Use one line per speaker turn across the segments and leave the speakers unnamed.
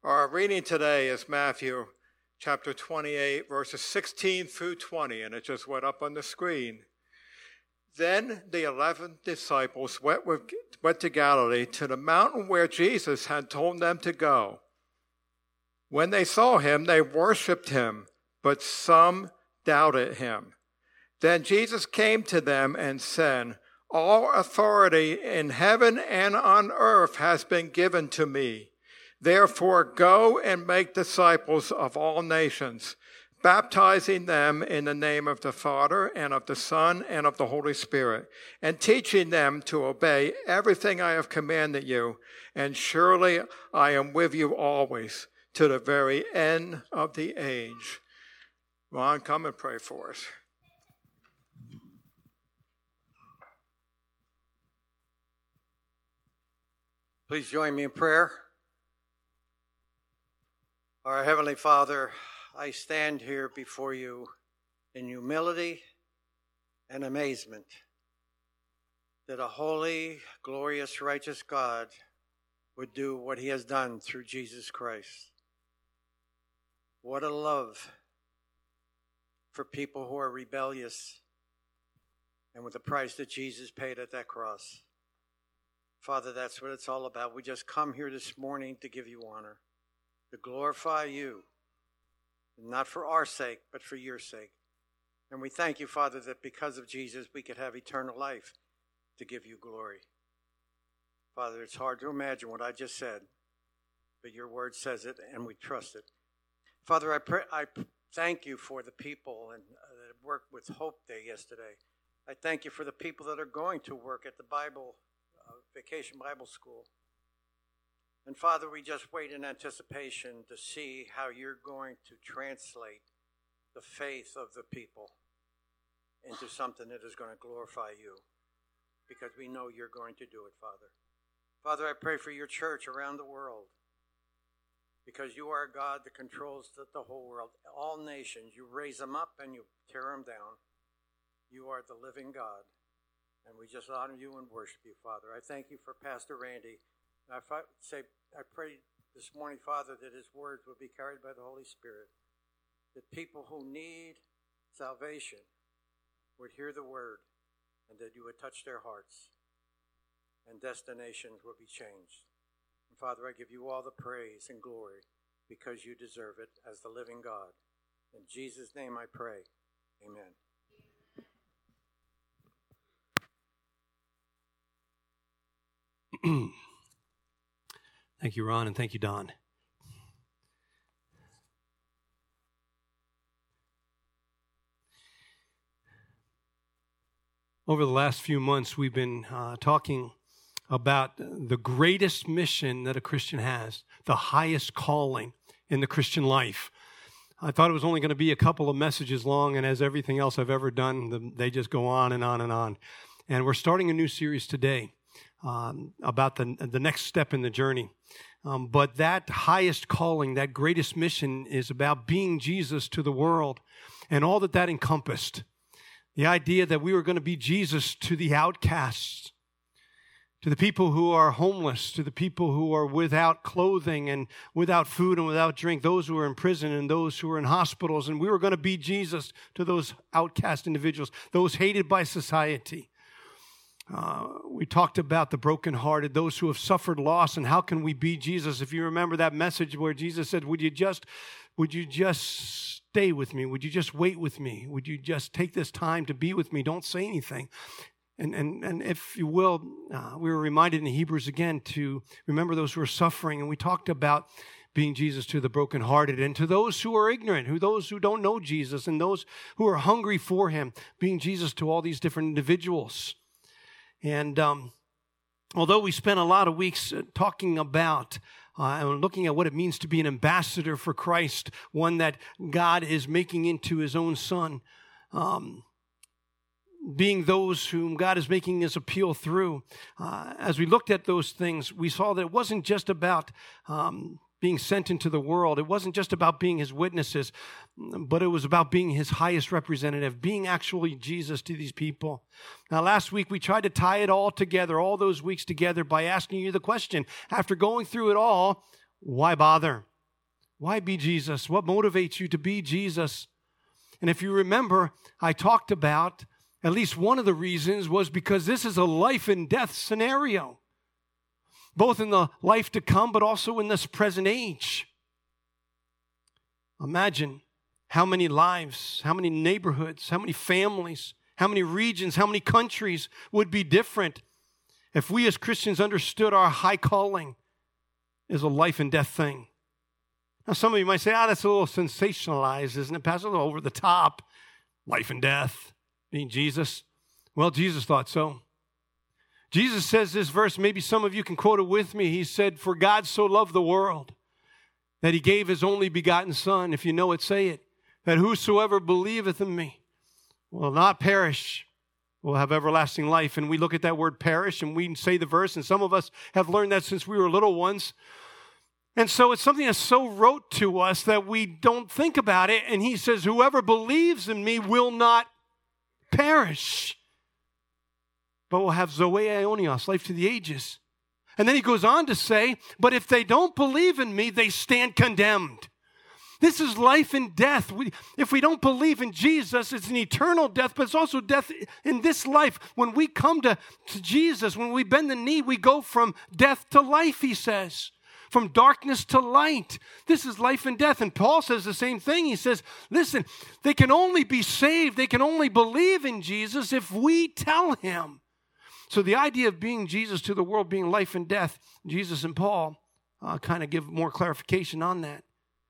Our reading today is Matthew chapter 28, verses 16 through 20, and it just went up on the screen. Then the 11 disciples went to Galilee, to the mountain where Jesus had told them to go. When they saw him, they worshipped him, but some doubted him. Then Jesus came to them and said, "All authority in heaven and on earth has been given to me. Therefore, go and make disciples of all nations, baptizing them in the name of the Father and of the Son and of the Holy Spirit, and teaching them to obey everything I have commanded you. And surely I am with you always, to the very end of the age." Ron, come and pray for us.
Please join me in prayer. Our Heavenly Father, I stand here before you in humility and amazement that a holy, glorious, righteous God would do what he has done through Jesus Christ. What a love for people who are rebellious and with the price that Jesus paid at that cross. Father, that's what it's all about. We just come here this morning to give you honor, to glorify you, not for our sake, but for your sake. And we thank you, Father, that because of Jesus, we could have eternal life to give you glory. Father, it's hard to imagine what I just said, but your word says it, and we trust it. Father, I thank you for the people that worked with Hope Day yesterday. I thank you for the people that are going to work at the Vacation Bible School. And Father, we just wait in anticipation to see how you're going to translate the faith of the people into something that is going to glorify you, because we know you're going to do it, Father. Father, I pray for your church around the world, because you are a God that controls the whole world. All nations, you raise them up and you tear them down. You are the living God, and we just honor you and worship you, Father. I thank you for Pastor Randy. I pray this morning, Father, that his words will be carried by the Holy Spirit, that people who need salvation would hear the word, and that you would touch their hearts, and destinations will be changed. And Father, I give you all the praise and glory, because you deserve it as the living God. In Jesus' name I pray. Amen.
Thank you, Ron, and thank you, Don. Over the last few months, we've been talking about the greatest mission that a Christian has, the highest calling in the Christian life. I thought it was only going to be a couple of messages long, and as everything else I've ever done, they just go on and on and on. And we're starting a new series today about the next step in the journey. But that highest calling, that greatest mission, is about being Jesus to the world and all that encompassed. The idea that we were going to be Jesus to the outcasts, to the people who are homeless, to the people who are without clothing and without food and without drink, those who are in prison and those who are in hospitals. And we were going to be Jesus to those outcast individuals, those hated by society. We talked about the brokenhearted, those who have suffered loss, and how can we be Jesus? If you remember that message where Jesus said, would you just stay with me? Would you just wait with me? Would you just take this time to be with me? Don't say anything. And if you will, we were reminded in Hebrews again to remember those who are suffering, and we talked about being Jesus to the brokenhearted, and to those who are ignorant, those who don't know Jesus, and those who are hungry for him, being Jesus to all these different individuals. And although we spent a lot of weeks talking about and looking at what it means to be an ambassador for Christ, one that God is making into his own son, being those whom God is making his appeal through, as we looked at those things, we saw that it wasn't just about being sent into the world. It wasn't just about being his witnesses, but it was about being his highest representative, being actually Jesus to these people. Now, last week, we tried to tie it all together, all those weeks together, by asking you the question, after going through it all, why bother? Why be Jesus? What motivates you to be Jesus? And if you remember, I talked about at least one of the reasons was because this is a life and death scenario, both in the life to come, but also in this present age. Imagine how many lives, how many neighborhoods, how many families, how many regions, how many countries would be different if we as Christians understood our high calling is a life and death thing. Now, some of you might say, that's a little sensationalized, isn't it, Pastor? A little over the top. Life and death, being Jesus. Well, Jesus thought so. Jesus says this verse, maybe some of you can quote it with me. He said, "For God so loved the world that he gave his only begotten Son." If you know it, say it. "That whosoever believeth in me will not perish, will have everlasting life." And we look at that word perish and we say the verse, and some of us have learned that since we were little ones. And so it's something that's so rote to us that we don't think about it. And he says, "Whoever believes in me will not perish, but will have Zoe Aionios, life to the ages." And then he goes on to say, "But if they don't believe in me, they stand condemned." This is life and death. If we don't believe in Jesus, it's an eternal death, but it's also death in this life. When we come to Jesus, when we bend the knee, we go from death to life, he says. From darkness to light. This is life and death. And Paul says the same thing. He says, listen, they can only be saved, they can only believe in Jesus if we tell him. So the idea of being Jesus to the world, being life and death, Jesus and Paul kind of give more clarification on that.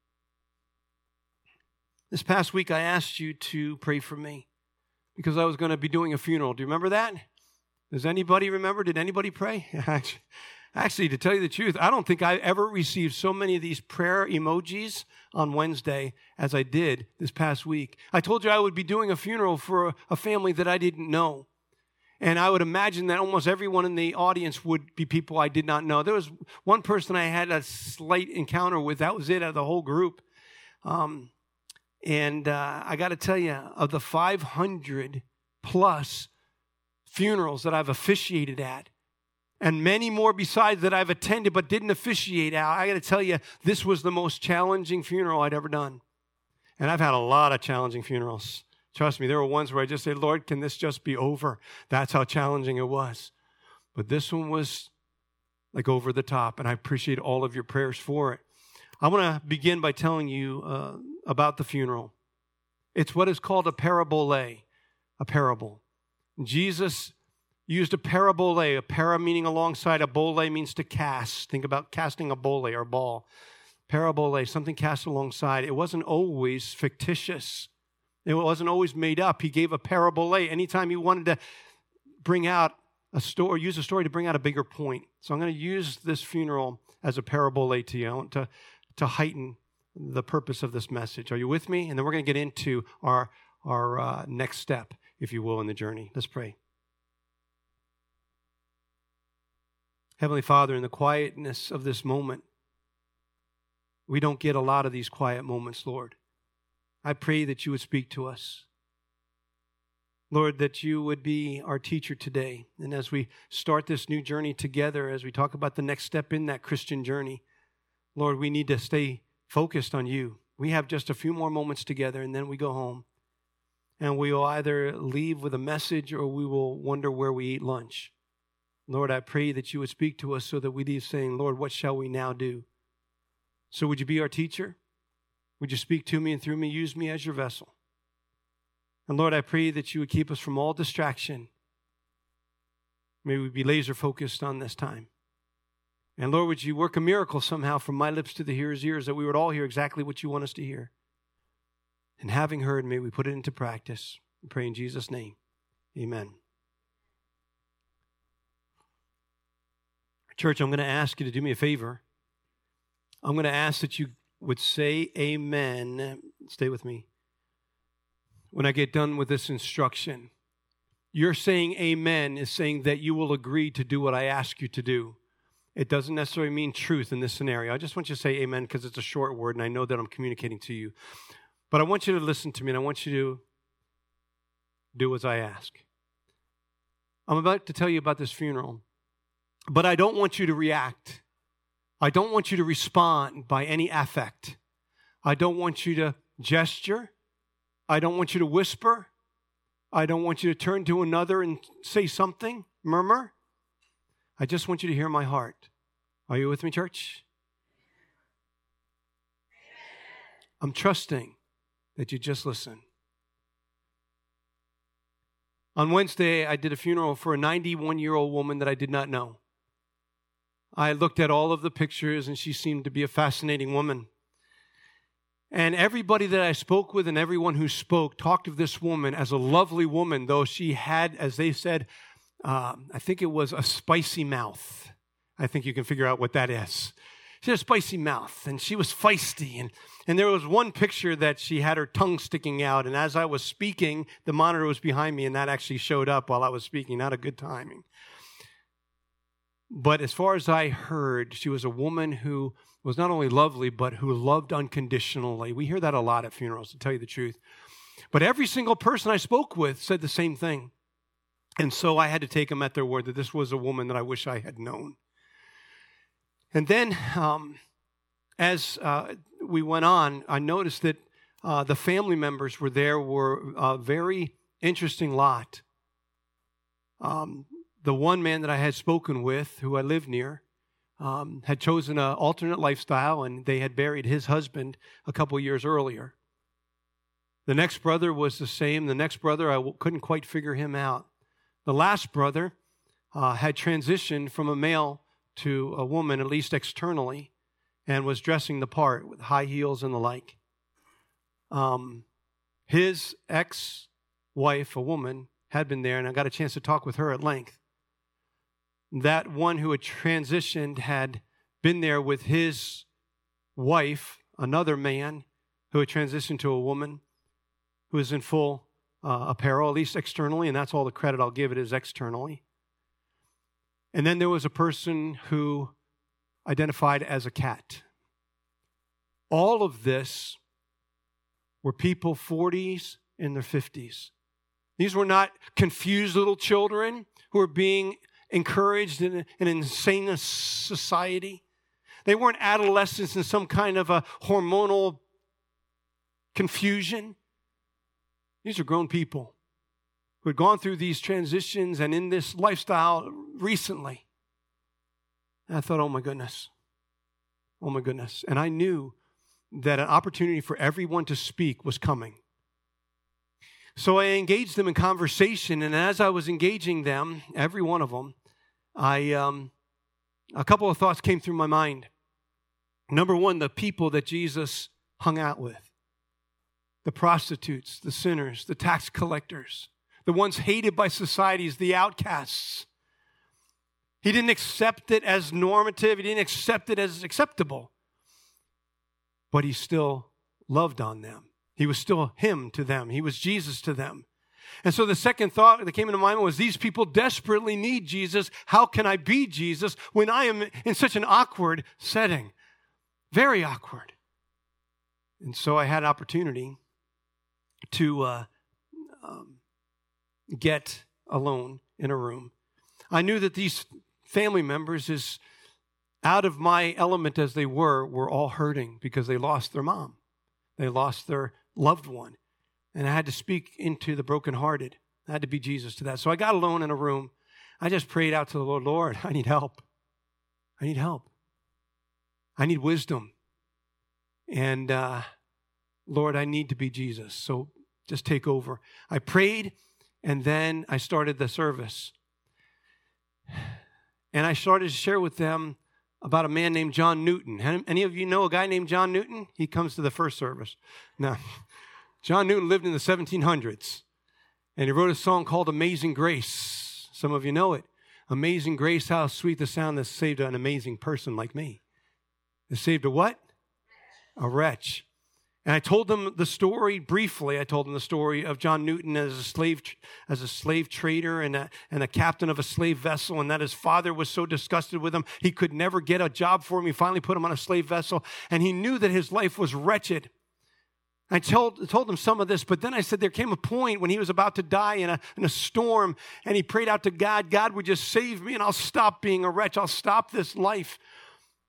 This past week, I asked you to pray for me because I was going to be doing a funeral. Do you remember that? Does anybody remember? Did anybody pray? Actually, to tell you the truth, I don't think I ever received so many of these prayer emojis on Wednesday as I did this past week. I told you I would be doing a funeral for a family that I didn't know. And I would imagine that almost everyone in the audience would be people I did not know. There was one person I had a slight encounter with. That was it out of the whole group. And I got to tell you, of the 500 plus funerals that I've officiated at, and many more besides that I've attended but didn't officiate out, I got to tell you, this was the most challenging funeral I'd ever done. And I've had a lot of challenging funerals. Trust me, there were ones where I just said, "Lord, can this just be over?" That's how challenging it was. But this one was like over the top, and I appreciate all of your prayers for it. I want to begin by telling you about the funeral. It's what is called a parabole, a parable. Jesus used a parabole, a para meaning alongside, a bole means to cast. Think about casting a bole or ball. Parabole, something cast alongside. It wasn't always fictitious. It wasn't always made up. He gave a parabole anytime he wanted to bring out a story, use a story to bring out a bigger point. So I'm going to use this funeral as a parabole to you. I want to heighten the purpose of this message. Are you with me? And then we're going to get into our next step, if you will, in the journey. Let's pray. Heavenly Father, in the quietness of this moment, we don't get a lot of these quiet moments, Lord. I pray that you would speak to us. Lord, that you would be our teacher today. And as we start this new journey together, as we talk about the next step in that Christian journey, Lord, we need to stay focused on you. We have just a few more moments together, and then we go home. And we will either leave with a message or we will wonder where we eat lunch. Lord, I pray that you would speak to us so that we leave saying, "Lord, what shall we now do?" So would you be our teacher? Would you speak to me and through me, use me as your vessel? And Lord, I pray that you would keep us from all distraction. May we be laser focused on this time. And Lord, would you work a miracle somehow from my lips to the hearer's ears, that we would all hear exactly what you want us to hear. And having heard, may we put it into practice. We pray in Jesus' name. Amen. Church, I'm going to ask you to do me a favor. I'm going to ask that you would say amen. Stay with me. When I get done with this instruction, you're saying amen is saying that you will agree to do what I ask you to do. It doesn't necessarily mean truth in this scenario. I just want you to say amen because it's a short word and I know that I'm communicating to you. But I want you to listen to me and I want you to do as I ask. I'm about to tell you about this funeral, but I don't want you to react. I don't want you to respond by any affect. I don't want you to gesture. I don't want you to whisper. I don't want you to turn to another and say something, murmur. I just want you to hear my heart. Are you with me, church? I'm trusting that you just listen. On Wednesday, I did a funeral for a 91-year-old woman that I did not know. I looked at all of the pictures, and she seemed to be a fascinating woman. And everybody that I spoke with and everyone who spoke talked of this woman as a lovely woman, though she had, as they said, I think it was a spicy mouth. I think you can figure out what that is. She had a spicy mouth, and she was feisty. And there was one picture that she had her tongue sticking out, and as I was speaking, the monitor was behind me, and that actually showed up while I was speaking. Not a good timing. But as far as I heard, she was a woman who was not only lovely, but who loved unconditionally. We hear that a lot at funerals, to tell you the truth. But every single person I spoke with said the same thing. And so I had to take them at their word that this was a woman that I wish I had known. And then as we went on, I noticed that the family members were a very interesting lot. The one man that I had spoken with, who I lived near, had chosen an alternate lifestyle, and they had buried his husband a couple years earlier. The next brother was the same. The next brother, I couldn't quite figure him out. The last brother had transitioned from a male to a woman, at least externally, and was dressing the part with high heels and the like. His ex-wife, a woman, had been there, and I got a chance to talk with her at length. That one who had transitioned had been there with his wife, another man who had transitioned to a woman who was in full apparel, at least externally, and that's all the credit I'll give it is externally. And then there was a person who identified as a cat. All of this were people 40s in their 50s. These were not confused little children who were being encouraged in an insane society. They weren't adolescents in some kind of a hormonal confusion. These are grown people who had gone through these transitions and in this lifestyle recently. And I thought, oh my goodness. And I knew that an opportunity for everyone to speak was coming. So I engaged them in conversation, and as I was engaging them, every one of them, a couple of thoughts came through my mind. Number one, the people that Jesus hung out with. The prostitutes, the sinners, the tax collectors, the ones hated by societies, the outcasts. He didn't accept it as normative. He didn't accept it as acceptable. But he still loved on them. He was still him to them. He was Jesus to them. And so the second thought that came into my mind was, these people desperately need Jesus. How can I be Jesus when I am in such an awkward setting? Very awkward. And so I had an opportunity to get alone in a room. I knew that these family members, as out of my element as they were all hurting because they lost their mom. They lost their loved one. And I had to speak into the brokenhearted. I had to be Jesus to that. So I got alone in a room. I just prayed out to the Lord, Lord, I need help. I need help. I need wisdom. And Lord, I need to be Jesus. So just take over. I prayed, and then I started the service. And I started to share with them about a man named John Newton. Any of you know a guy named John Newton? He comes to the first service. No. John Newton lived in the 1700s, and he wrote a song called Amazing Grace. Some of you know it. Amazing grace, how sweet the sound that saved an amazing person like me. It saved a what? A wretch. And I told them the story briefly. I told them the story of John Newton as a slave trader and a captain of a slave vessel, and that his father was so disgusted with him he could never get a job for him. He finally put him on a slave vessel, and he knew that his life was wretched. I told them some of this, but then I said there came a point when he was about to die in a storm, and he prayed out to God, God would just save me, and I'll stop being a wretch. I'll stop this life.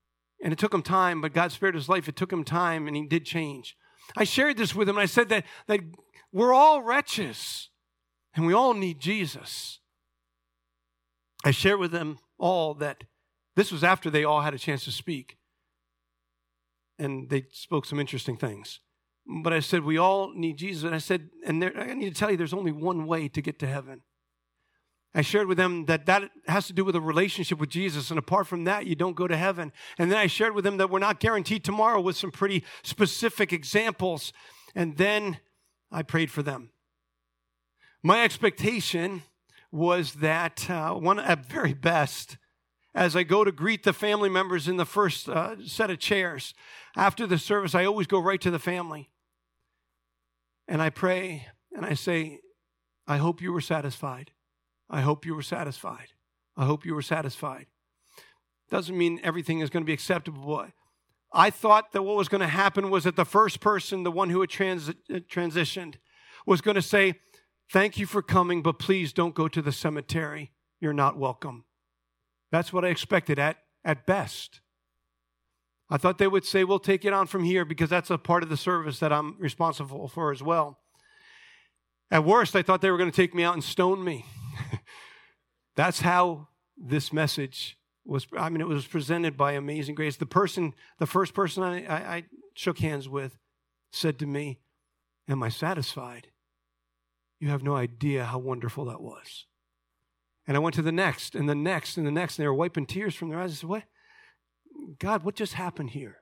And it took him time, but God spared his life. It took him time, and he did change. I shared this with him, and I said that we're all wretches, and we all need Jesus. I shared with them all that this was after they all had a chance to speak. And they spoke some interesting things. But I said, we all need Jesus. And I said, I need to tell you, there's only one way to get to heaven. I shared with them that has to do with a relationship with Jesus. And apart from that, you don't go to heaven. And then I shared with them that we're not guaranteed tomorrow with some pretty specific examples. And then I prayed for them. My expectation was that at very best, as I go to greet the family members in the first set of chairs, after the service, I always go right to the family. And I pray and I say, I hope you were satisfied. I hope you were satisfied. I hope you were satisfied. Doesn't mean everything is going to be acceptable. I thought that what was going to happen was that the first person, the one who had transitioned, was going to say, thank you for coming, but please don't go to the cemetery. You're not welcome. That's what I expected at best. I thought they would say, we'll take it on from here because that's a part of the service that I'm responsible for as well. At worst, I thought they were going to take me out and stone me. That's how this message was. I mean, it was presented by Amazing Grace. The first person I shook hands with said to me, am I satisfied? You have no idea how wonderful that was. And I went to the next and the next and the next, and they were wiping tears from their eyes. I said, what? God, what just happened here?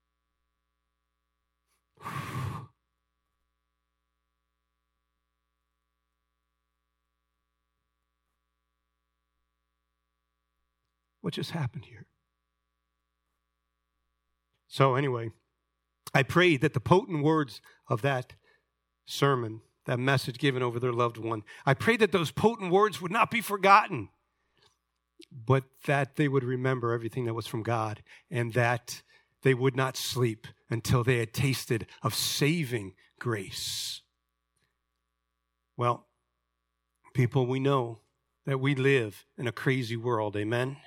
What just happened here? So anyway, I prayed that the potent words of that sermon, that message given over their loved one, I prayed that those potent words would not be forgotten, but that they would remember everything that was from God, and that they would not sleep until they had tasted of saving grace. Well, people, we know that we live in a crazy world, amen?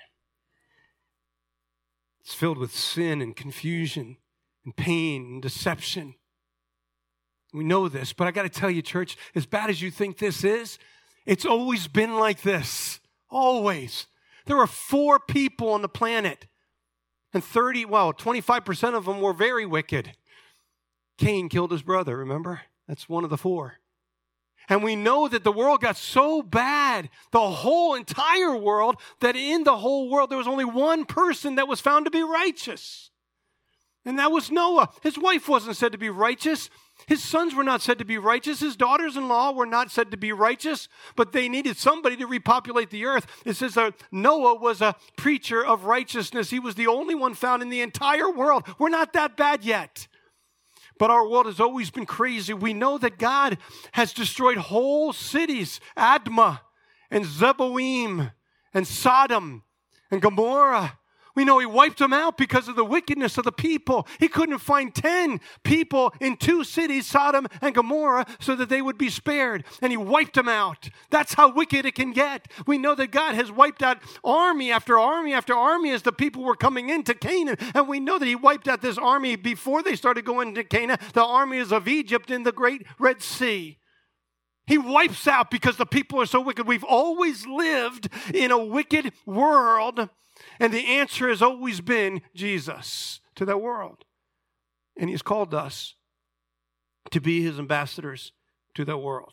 It's filled with sin and confusion and pain and deception. We know this, but I got to tell you, church, as bad as you think this is, it's always been like this. Always. There were 4 people on the planet, and 25% of them were very wicked. Cain killed his brother, remember? That's one of the 4. And we know that the world got so bad, the whole entire world, that in the whole world there was only one person that was found to be righteous. And that was Noah. His wife wasn't said to be righteous. His sons were not said to be righteous. His daughters-in-law were not said to be righteous, but they needed somebody to repopulate the earth. It says Noah was a preacher of righteousness. He was the only one found in the entire world. We're not that bad yet. But our world has always been crazy. We know that God has destroyed whole cities, Admah and Zeboim and Sodom and Gomorrah. We know he wiped them out because of the wickedness of the people. He couldn't find 10 people in 2 cities, Sodom and Gomorrah, so that they would be spared. And he wiped them out. That's how wicked it can get. We know that God has wiped out army after army after army as the people were coming into Canaan. And we know that he wiped out this army before they started going to Canaan, the armies of Egypt in the great Red Sea. He wipes out because the people are so wicked. We've always lived in a wicked world. And the answer has always been Jesus to that world. And he's called us to be his ambassadors to that world.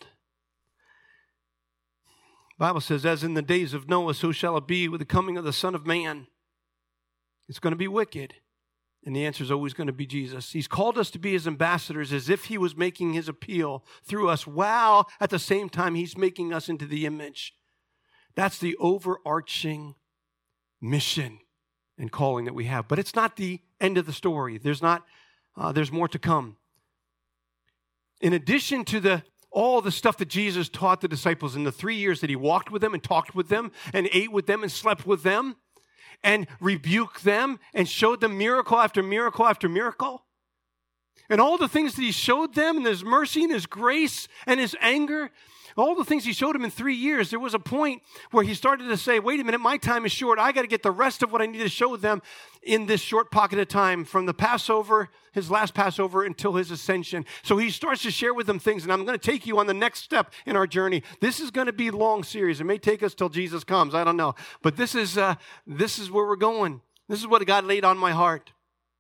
The Bible says, as in the days of Noah, so shall it be with the coming of the Son of Man. It's going to be wicked. And the answer is always going to be Jesus. He's called us to be his ambassadors as if he was making his appeal through us, while at the same time he's making us into the image. That's the overarching mission and calling that we have. But it's not the end of the story. There's more to come. In addition to all the stuff that Jesus taught the disciples in the 3 years that he walked with them and talked with them and ate with them and slept with them and rebuked them and showed them miracle after miracle after miracle, and all the things that he showed them and his mercy and his grace and his anger, all the things he showed him in 3 years, there was a point where he started to say, wait a minute, my time is short. I got to get the rest of what I need to show them in this short pocket of time from the Passover, his last Passover, until his ascension. So he starts to share with them things, and I'm going to take you on the next step in our journey. This is going to be a long series. It may take us till Jesus comes. I don't know. But this is where we're going. This is what God laid on my heart.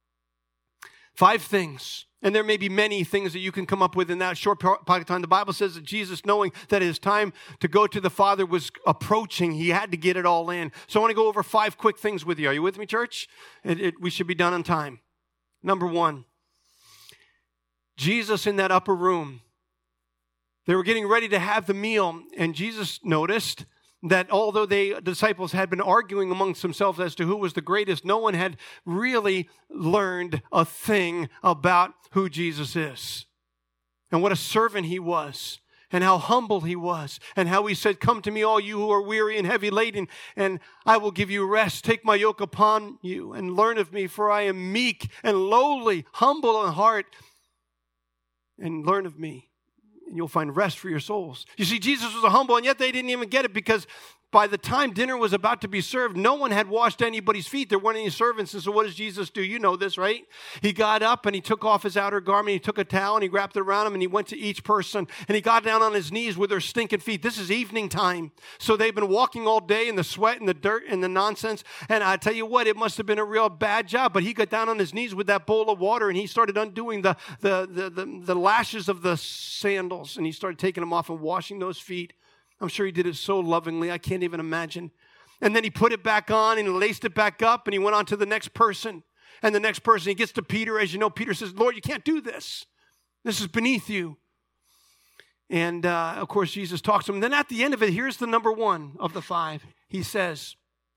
5 things. And there may be many things that you can come up with in that short pocket of time. The Bible says that Jesus, knowing that his time to go to the Father was approaching, he had to get it all in. So I want to go over 5 quick things with you. Are you with me, church? We should be done on time. Number 1, Jesus in that upper room. They were getting ready to have the meal, and Jesus noticed that although the disciples had been arguing amongst themselves as to who was the greatest, no one had really learned a thing about who Jesus is and what a servant he was and how humble he was and how he said, come to me, all you who are weary and heavy laden, and I will give you rest. Take my yoke upon you and learn of me, for I am meek and lowly, humble in heart, and learn of me, and you'll find rest for your souls. You see, Jesus was humble, and yet they didn't even get it, because by the time dinner was about to be served, no one had washed anybody's feet. There weren't any servants. And so what does Jesus do? You know this, right? He got up and he took off his outer garment. He took a towel and he wrapped it around him, and he went to each person and he got down on his knees with their stinking feet. This is evening time. So they've been walking all day in the sweat and the dirt and the nonsense. And I tell you what, it must have been a real bad job. But he got down on his knees with that bowl of water, and he started undoing the lashes of the sandals, and he started taking them off and washing those feet. I'm sure he did it so lovingly, I can't even imagine. And then he put it back on and he laced it back up, and he went on to the next person. And the next person, he gets to Peter. As you know, Peter says, Lord, you can't do this. This is beneath you. And of course, Jesus talks to him. And then at the end of it, here's the number 1 of the 5. He says,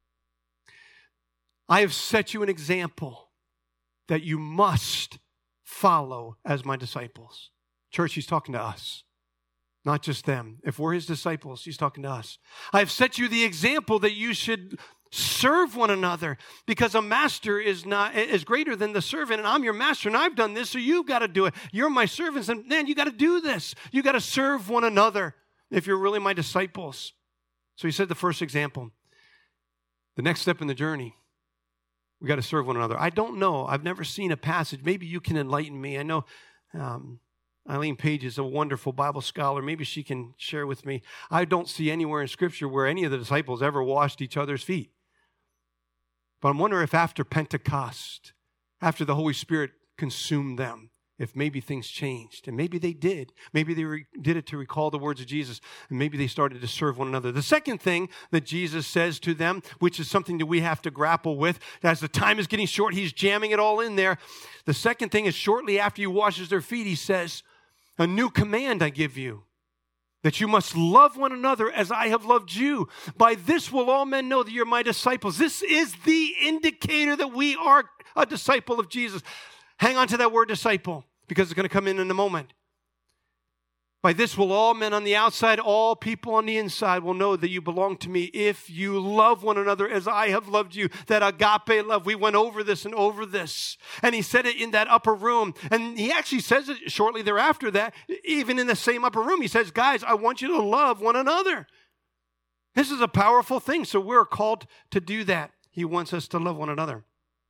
I have set you an example that you must follow as my disciples. Church, he's talking to us. Not just them. If we're his disciples, he's talking to us. I have set you the example that you should serve one another, because a master is greater than the servant, and I'm your master, and I've done this, so you've got to do it. You're my servants, and man, you got to do this. You got to serve one another if you're really my disciples. So he said the first example. The next step in the journey, we got to serve one another. I don't know. I've never seen a passage. Maybe you can enlighten me. I know Eileen Page is a wonderful Bible scholar. Maybe she can share with me. I don't see anywhere in Scripture where any of the disciples ever washed each other's feet. But I'm wondering if after Pentecost, after the Holy Spirit consumed them, if maybe things changed. And maybe they did. Maybe they did it to recall the words of Jesus. And maybe they started to serve one another. The second thing that Jesus says to them, which is something that we have to grapple with, as the time is getting short, he's jamming it all in there. The second thing is, shortly after he washes their feet, he says, a new command I give you, that you must love one another as I have loved you. By this will all men know that you're my disciples. This is the indicator that we are a disciple of Jesus. Hang on to that word disciple, because it's going to come in a moment. By this will all men on the outside, all people on the inside will know that you belong to me if you love one another as I have loved you. That agape love. We went over this and over this. And he said it in that upper room. And he actually says it shortly thereafter, that even in the same upper room, he says, guys, I want you to love one another. This is a powerful thing. So we're called to do that. He wants us to love one another.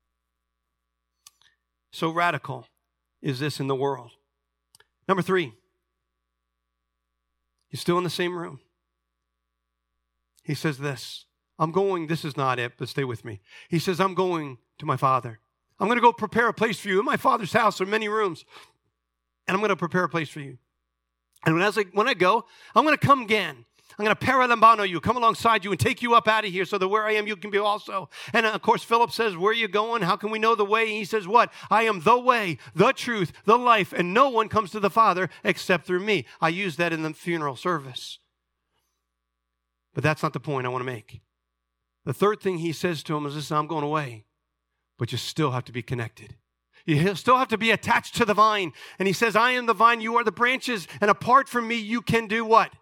So radical is this in the world. Number 3. He's still in the same room. He says this, this is not it, but stay with me. He says, I'm going to my Father. I'm going to go prepare a place for you. In my Father's house there are many rooms, and I'm going to prepare a place for you. And when I go, I'm going to come again. I'm going to paralambano you, come alongside you and take you up out of here so that where I am, you can be also. And of course, Philip says, where are you going? How can we know the way? And he says, what? I am the way, the truth, the life, and no one comes to the Father except through me. I used that in the funeral service. But that's not the point I want to make. The third thing he says to him is, listen, I'm going away, but you still have to be connected. You still have to be attached to the vine. And he says, I am the vine, you are the branches, and apart from me, you can do what?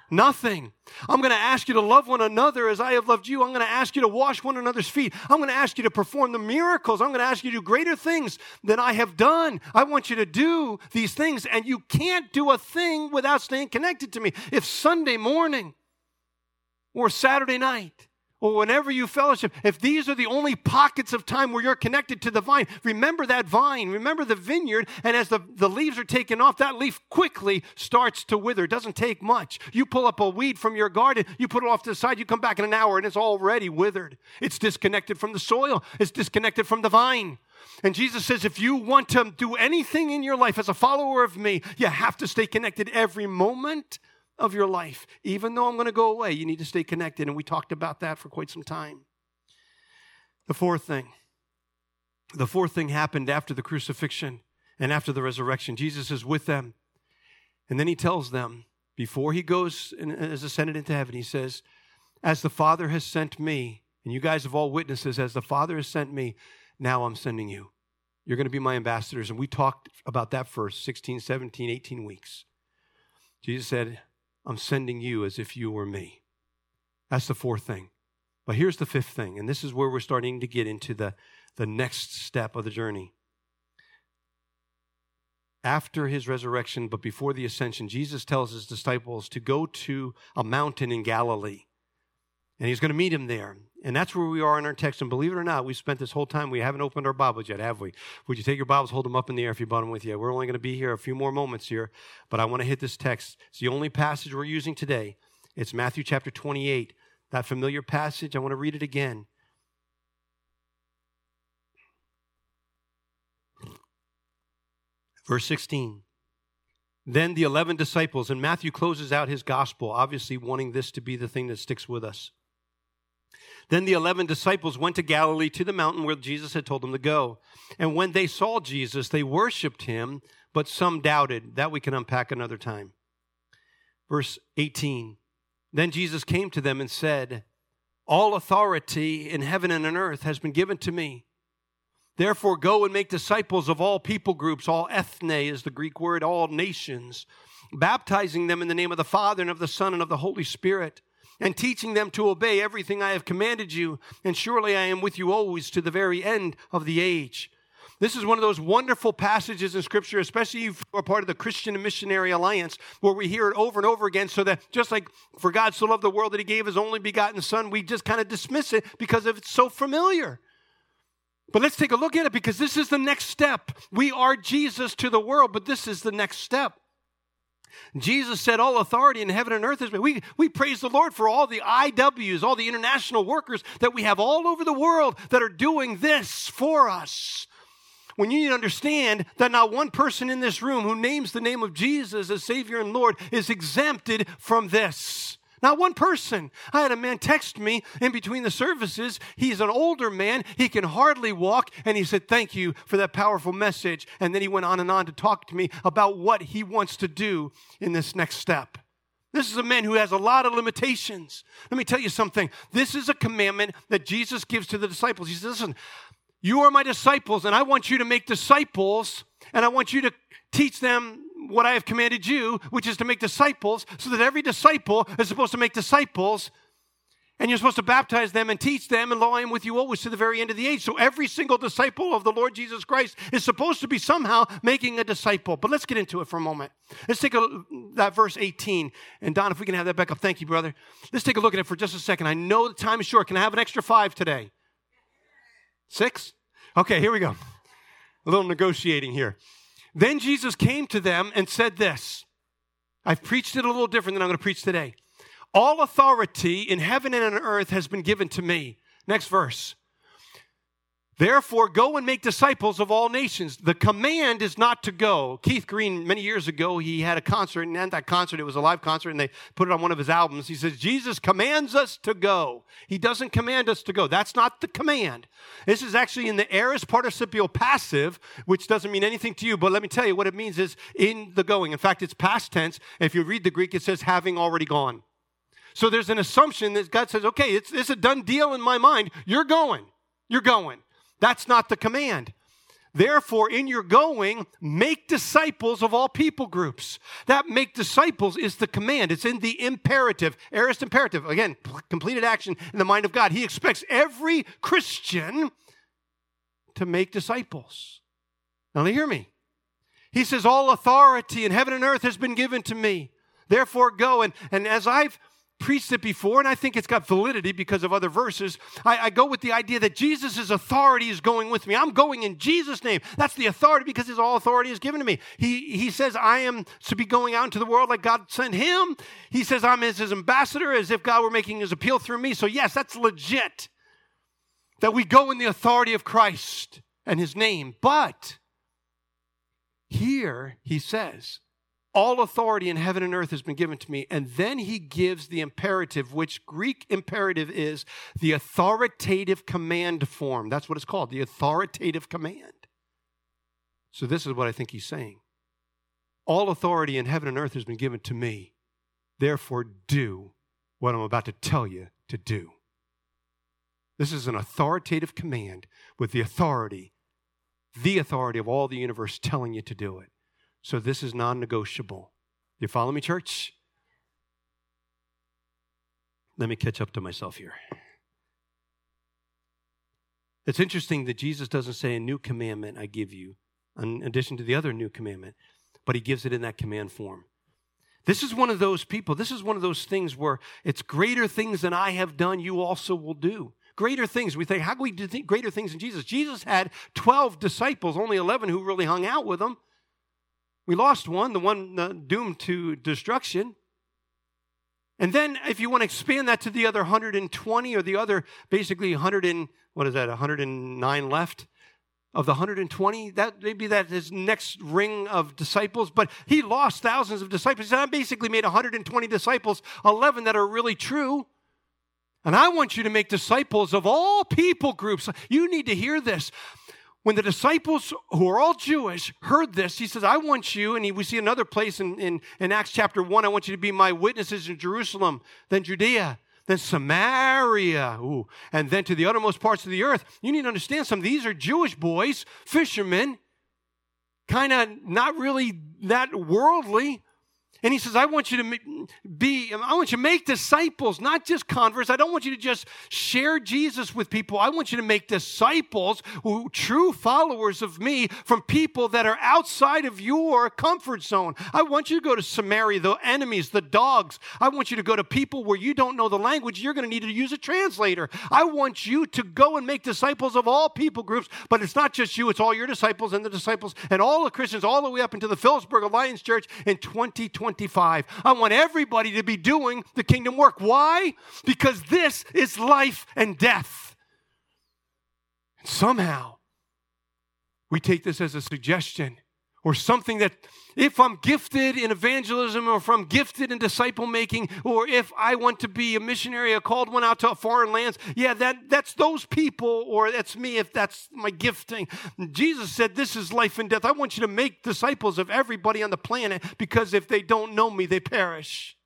Nothing. I'm going to ask you to love one another as I have loved you. I'm going to ask you to wash one another's feet. I'm going to ask you to perform the miracles. I'm going to ask you to do greater things than I have done. I want you to do these things, and you can't do a thing without staying connected to me. If Sunday morning or Saturday night or whenever you fellowship, if these are the only pockets of time where you're connected to the vine, remember that vine, remember the vineyard, and as the leaves are taken off, that leaf quickly starts to wither. It doesn't take much. You pull up a weed from your garden, you put it off to the side, you come back in an hour, and it's already withered. It's disconnected from the soil. It's disconnected from the vine. And Jesus says, if you want to do anything in your life as a follower of me, you have to stay connected every moment of your life. Even though I'm going to go away, you need to stay connected. And we talked about that for quite some time. The fourth thing happened after the crucifixion and after the resurrection. Jesus is with them. And then he tells them, before he goes and is ascended into heaven, he says, as the Father has sent me, and you guys have all witnesses, as the Father has sent me, now I'm sending you. You're going to be my ambassadors. And we talked about that for 16, 17, 18 weeks. Jesus said, I'm sending you as if you were me. That's the fourth thing. But here's the fifth thing, and this is where we're starting to get into the next step of the journey. After his resurrection, but before the ascension, Jesus tells his disciples to go to a mountain in Galilee. And he's going to meet him there. And that's where we are in our text. And believe it or not, we spent this whole time, we haven't opened our Bibles yet, have we? Would you take your Bibles, hold them up in the air if you brought them with you? We're only going to be here a few more moments here, but I want to hit this text. It's the only passage we're using today. It's Matthew chapter 28. That familiar passage, I want to read it again. Verse 16. Then the 11 disciples, and Matthew closes out his gospel, obviously wanting this to be the thing that sticks with us. Then the 11 disciples went to Galilee to the mountain where Jesus had told them to go. And when they saw Jesus, they worshiped him, but some doubted. That we can unpack another time. Verse 18. Then Jesus came to them and said, all authority in heaven and on earth has been given to me. Therefore, go and make disciples of all people groups, all ethne is the Greek word, all nations, baptizing them in the name of the Father and of the Son and of the Holy Spirit, and teaching them to obey everything I have commanded you. And surely I am with you always to the very end of the age. This is one of those wonderful passages in Scripture, especially if you are part of the Christian and Missionary Alliance, where we hear it over and over again, so that just like for God so loved the world that he gave his only begotten Son, we just kind of dismiss it because it's so familiar. But let's take a look at it, because this is the next step. We are Jesus to the world, but this is the next step. Jesus said, all authority in heaven and earth is mine. We praise the Lord for all the IWs, all the international workers that we have all over the world that are doing this for us. When you need to understand that not one person in this room who names the name of Jesus as Savior and Lord is exempted from this. Not one person. I had a man text me in between the services. He's an older man. He can hardly walk. And he said, thank you for that powerful message. And then he went on and on to talk to me about what he wants to do in this next step. This is a man who has a lot of limitations. Let me tell you something. This is a commandment that Jesus gives to the disciples. He says, listen, you are my disciples, and I want you to make disciples, and I want you to teach them what I have commanded you, which is to make disciples, so that every disciple is supposed to make disciples, and you're supposed to baptize them and teach them, and lo, I am with you always to the very end of the age. So every single disciple of the Lord Jesus Christ is supposed to be somehow making a disciple. But let's get into it for a moment. Let's take that verse 18. And Don, if we can have that back up. Thank you, brother. Let's take a look at it for just a second. I know the time is short. Can I have an extra 5 today? 6? Okay, here we go. A little negotiating here. Then Jesus came to them and said this. I've preached it a little different than I'm going to preach today. All authority in heaven and on earth has been given to me. Next verse. Therefore, go and make disciples of all nations. The command is not to go. Keith Green, many years ago, he had a concert, and at that concert, it was a live concert, and they put it on one of his albums. He says, Jesus commands us to go. He doesn't command us to go. That's not the command. This is actually in the aorist participial passive, which doesn't mean anything to you, but let me tell you what it means is in the going. In fact, it's past tense. If you read the Greek, it says having already gone. So there's an assumption that God says, okay, it's a done deal in my mind. You're going. You're going. That's not the command. Therefore, in your going, make disciples of all people groups. That make disciples is the command. It's in the imperative, aorist imperative. Again, completed action in the mind of God. He expects every Christian to make disciples. Now, hear me. He says, all authority in heaven and earth has been given to me. Therefore, go. And as I've preached it before, and I think it's got validity because of other verses, I go with the idea that Jesus' authority is going with me. I'm going in Jesus' name. That's the authority because his all authority is given to me. He says I am to be going out into the world like God sent him. He says I'm his ambassador, as if God were making his appeal through me. So yes, that's legit, that we go in the authority of Christ and his name. But here he says, all authority in heaven and earth has been given to me. And then he gives the imperative, which Greek imperative is the authoritative command form. That's what it's called, the authoritative command. So this is what I think he's saying. All authority in heaven and earth has been given to me. Therefore, do what I'm about to tell you to do. This is an authoritative command with the authority of all the universe telling you to do it. So this is non-negotiable. You follow me, church? Let me catch up to myself here. It's interesting that Jesus doesn't say a new commandment I give you, in addition to the other new commandment, but he gives it in that command form. This is one of those people, this is one of those things where it's greater things than I have done, you also will do. Greater things. We think, how can we do greater things in Jesus? Jesus had 12 disciples, only 11 who really hung out with him. We lost one, the one doomed to destruction. And then if you want to expand that to the other 120 or the other basically 109 left of the 120, that maybe that his next ring of disciples, but he lost thousands of disciples. He said, I basically made 120 disciples, 11 that are really true. And I want you to make disciples of all people groups. You need to hear this. When the disciples, who are all Jewish, heard this, he says, I want you, and we see another place in Acts chapter 1, I want you to be my witnesses in Jerusalem, then Judea, then Samaria, and then to the uttermost parts of the earth. You need to understand something. These are Jewish boys, fishermen, kind of not really that worldly. And he says, I want you to make disciples, not just converts. I don't want you to just share Jesus with people. I want you to make disciples, true followers of me, from people that are outside of your comfort zone. I want you to go to Samaria, the enemies, the dogs. I want you to go to people where you don't know the language. You're going to need to use a translator. I want you to go and make disciples of all people groups, but it's not just you. It's all your disciples and the disciples and all the Christians all the way up into the Phillipsburg Alliance Church in 2025. I want everybody to be doing the kingdom work. Why? Because this is life and death. And somehow, we take this as a suggestion or something that if I'm gifted in evangelism or if I'm gifted in disciple making or if I want to be a missionary, a called one out to foreign lands, that's those people or that's me if that's my gifting. Jesus said this is life and death. I want you to make disciples of everybody on the planet because if they don't know me, they perish.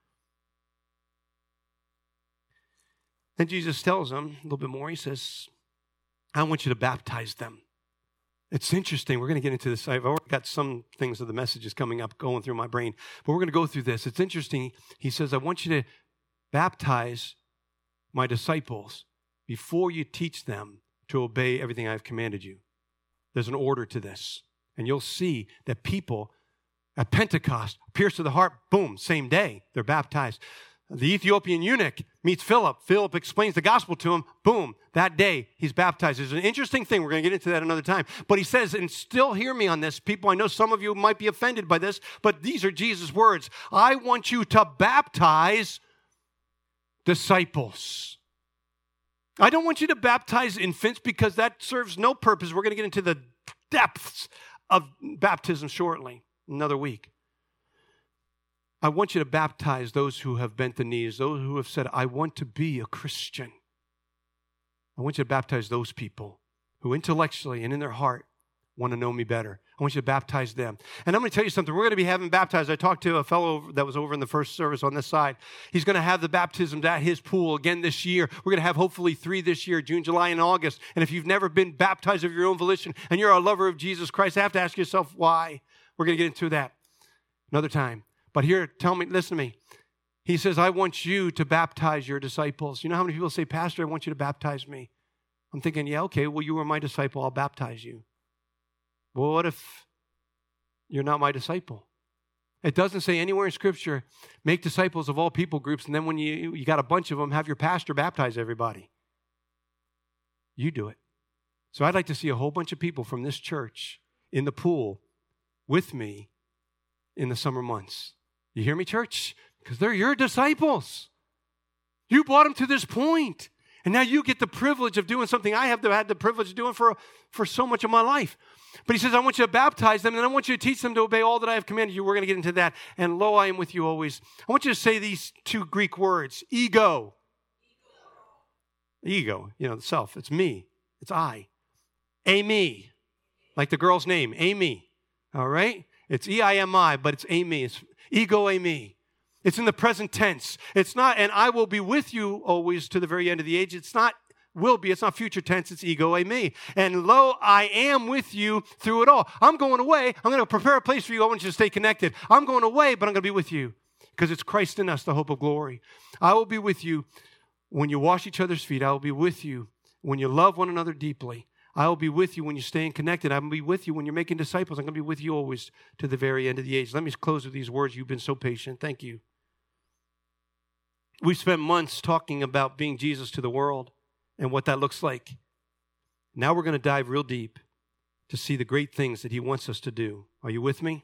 Then Jesus tells them a little bit more. He says, I want you to baptize them. It's interesting. We're going to get into this. I've already got some things of the messages coming up, going through my brain. But we're going to go through this. It's interesting. He says, I want you to baptize my disciples before you teach them to obey everything I've commanded you. There's an order to this. And you'll see that people at Pentecost, pierced to the heart, boom, same day, they're baptized. The Ethiopian eunuch meets Philip. Philip explains the gospel to him. Boom, that day he's baptized. It's an interesting thing. We're going to get into that another time. But he says, and still hear me on this, people, I know some of you might be offended by this, but these are Jesus' words. I want you to baptize disciples. I don't want you to baptize infants because that serves no purpose. We're going to get into the depths of baptism shortly, another week. I want you to baptize those who have bent the knees, those who have said, I want to be a Christian. I want you to baptize those people who intellectually and in their heart want to know me better. I want you to baptize them. And I'm going to tell you something. We're going to be having baptized. I talked to a fellow that was over in the first service on this side. He's going to have the baptisms at his pool again this year. We're going to have hopefully 3 this year, June, July, and August. And if you've never been baptized of your own volition and you're a lover of Jesus Christ, I have to ask yourself why. We're going to get into that another time. But here, listen to me. He says, I want you to baptize your disciples. You know how many people say, Pastor, I want you to baptize me? I'm thinking, yeah, okay, well, you were my disciple. I'll baptize you. Well, what if you're not my disciple? It doesn't say anywhere in Scripture, make disciples of all people groups, and then when you got a bunch of them, have your pastor baptize everybody. You do it. So I'd like to see a whole bunch of people from this church in the pool with me in the summer months. You hear me, church? Because they're your disciples. You brought them to this point. And now you get the privilege of doing something I have had the privilege of doing for so much of my life. But he says, I want you to baptize them, and I want you to teach them to obey all that I have commanded you. We're going to get into that. And lo, I am with you always. I want you to say these 2 Greek words. Ego. Ego, the self. It's me. It's I. Amy. Like the girl's name, Amy. All right? It's E-I-M-I, but it's Amy. It's ego, Amy. It's in the present tense. It's not, and I will be with you always to the very end of the age. It's not will be. It's not future tense. It's ego, me. And lo, I am with you through it all. I'm going away. I'm going to prepare a place for you. I want you to stay connected. I'm going away, but I'm going to be with you because it's Christ in us, the hope of glory. I will be with you when you wash each other's feet. I will be with you when you love one another deeply. I will be with you when you're staying connected. I will be with you when you're making disciples. I'm going to be with you always to the very end of the age. Let me close with these words. You've been so patient. Thank you. We've spent months talking about being Jesus to the world and what that looks like. Now we're going to dive real deep to see the great things that he wants us to do. Are you with me?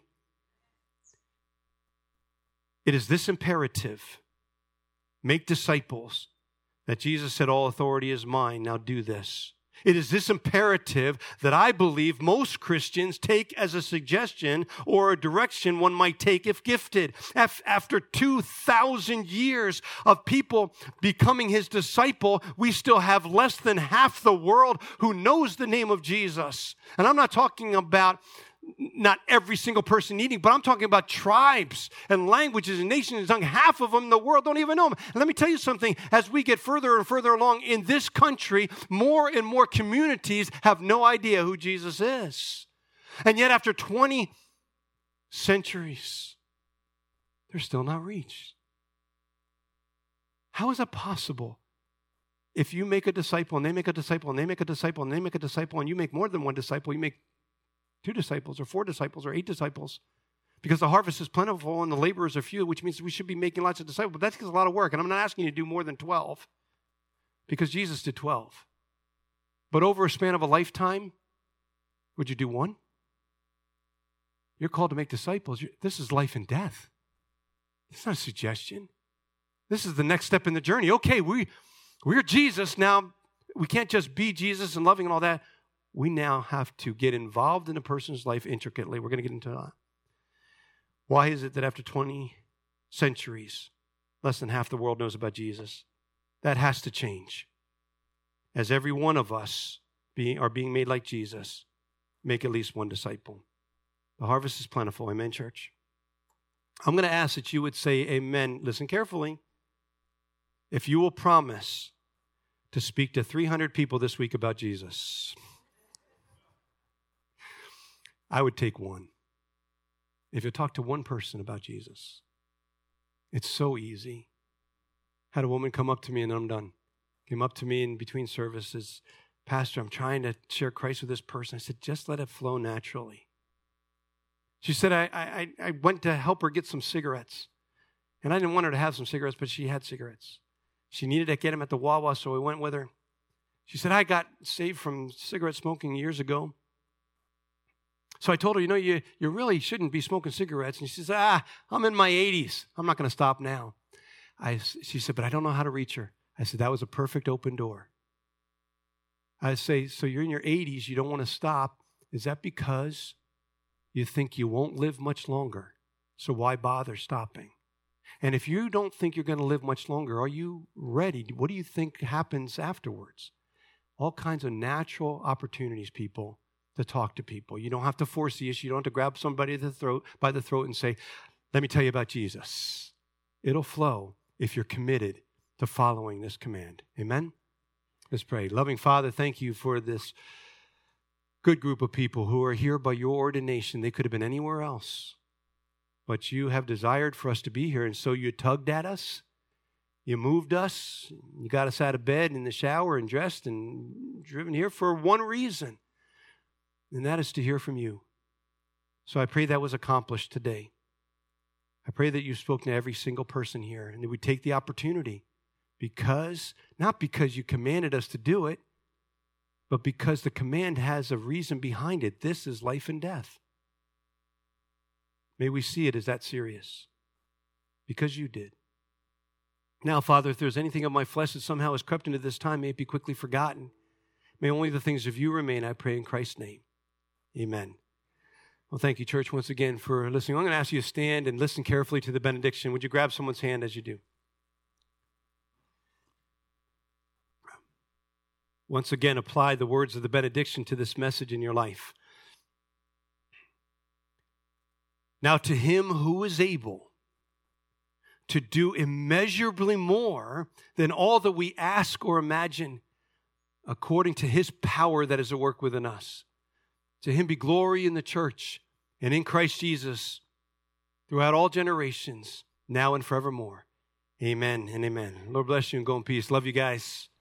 It is this imperative, make disciples, that Jesus said, all authority is mine. Now do this. It is this imperative that I believe most Christians take as a suggestion or a direction one might take if gifted. After 2,000 years of people becoming his disciple, we still have less than half the world who knows the name of Jesus. And I'm not talking about not every single person needing, but I'm talking about tribes and languages and nations and tongues. Half of them in the world don't even know him. And let me tell you something. As we get further and further along in this country, more and more communities have no idea who Jesus is. And yet after 20 centuries, they're still not reached. How is that possible? If you make a disciple and they make a disciple and they make a disciple and they make a disciple and you make more than one disciple, you make 2 disciples or 4 disciples or 8 disciples, because the harvest is plentiful and the laborers are few, which means we should be making lots of disciples. But that takes a lot of work, and I'm not asking you to do more than 12, because Jesus did 12. But over a span of a lifetime, would you do 1? You're called to make disciples. This is life and death. It's not a suggestion. This is the next step in the journey. Okay, we're Jesus now. We can't just be Jesus and loving and all that. We now have to get involved in a person's life intricately. We're going to get into that. Why is it that after 20 centuries, less than half the world knows about Jesus? That has to change. As every one of us are being made like Jesus, make at least 1 disciple. The harvest is plentiful. Amen, church? I'm going to ask that you would say amen. Listen carefully. If you will promise to speak to 300 people this week about Jesus, I would take 1. If you talk to 1 person about Jesus, it's so easy. Had a woman come up to me, and I'm done. Came up to me in between services, Pastor, I'm trying to share Christ with this person. I said, just let it flow naturally. She said, I went to help her get some cigarettes. And I didn't want her to have some cigarettes, but she had cigarettes. She needed to get them at the Wawa, so I went with her. She said, I got saved from cigarette smoking years ago. So I told her, you really shouldn't be smoking cigarettes. And she says, I'm in my 80s. I'm not going to stop now. She said, but I don't know how to reach her. I said, that was a perfect open door. I say, so you're in your 80s, you don't want to stop. Is that because you think you won't live much longer? So why bother stopping? And if you don't think you're going to live much longer, are you ready? What do you think happens afterwards? All kinds of natural opportunities, people, to talk to people. You don't have to force the issue. You don't have to grab somebody by the throat and say, let me tell you about Jesus. It'll flow if you're committed to following this command. Amen? Let's pray. Loving Father, thank you for this good group of people who are here by your ordination. They could have been anywhere else, but you have desired for us to be here, and so you tugged at us. You moved us. You got us out of bed, in the shower, and dressed, and driven here for one reason, and that is to hear from you. So I pray that was accomplished today. I pray that you've spoken to every single person here, and that we take the opportunity not because you commanded us to do it, but because the command has a reason behind it. This is life and death. May we see it as that serious, because you did. Now, Father, if there's anything of my flesh that somehow has crept into this time, may it be quickly forgotten. May only the things of you remain, I pray in Christ's name. Amen. Well, thank you, church, once again for listening. I'm going to ask you to stand and listen carefully to the benediction. Would you grab someone's hand as you do? Once again, apply the words of the benediction to this message in your life. Now, to him who is able to do immeasurably more than all that we ask or imagine, according to his power that is at work within us, to him be glory in the church and in Christ Jesus throughout all generations, now and forevermore. Amen and amen. Lord bless you and go in peace. Love you guys.